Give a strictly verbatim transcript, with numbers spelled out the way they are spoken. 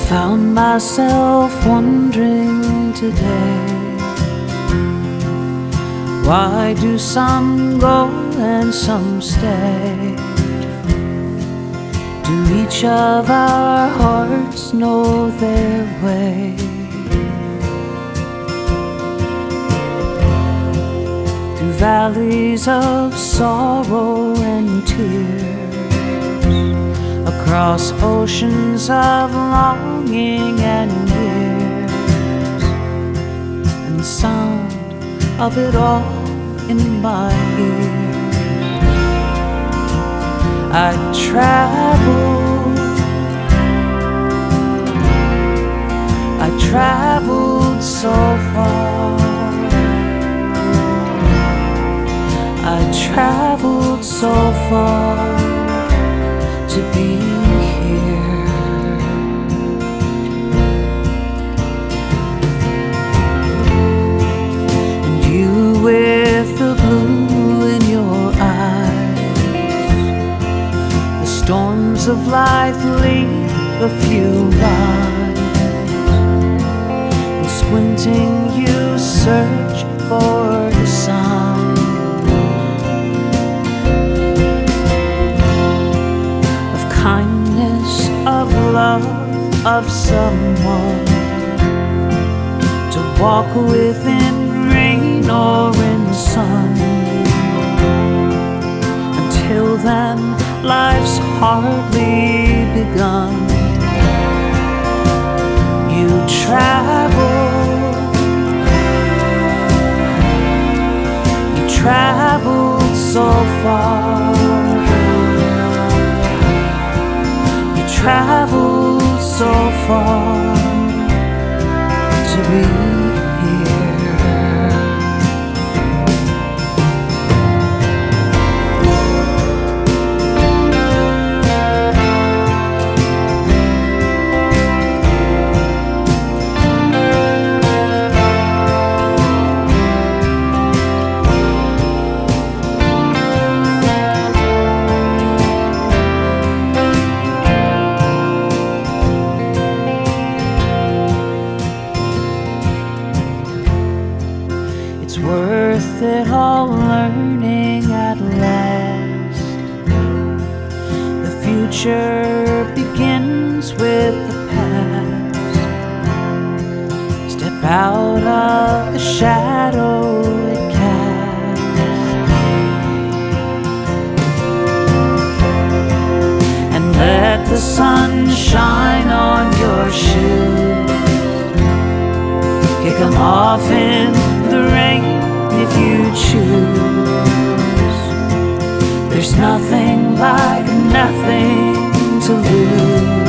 found myself wondering today, why do some go and some stay? Do each of our hearts know their way? Through valleys of sorrow and tears, across oceans of longing and years, and the sound of it all in my ear. I traveled, I traveled so far, I traveled so far to be here. And you with the blue in your eyes, the storms of life leave a few lines, and squinting you search for the sign of kindness, of love, of someone to walk with in rain or in sun. Until then, life's hardly begun. You travel, you traveled so far, you traveled so far to be here. It's worth it all learning at last. The future begins with the past. Step out of the shadow it casts, and let the sun shine on your shoes. Kick 'em off in the rain if you choose. There's nothing like nothing to lose.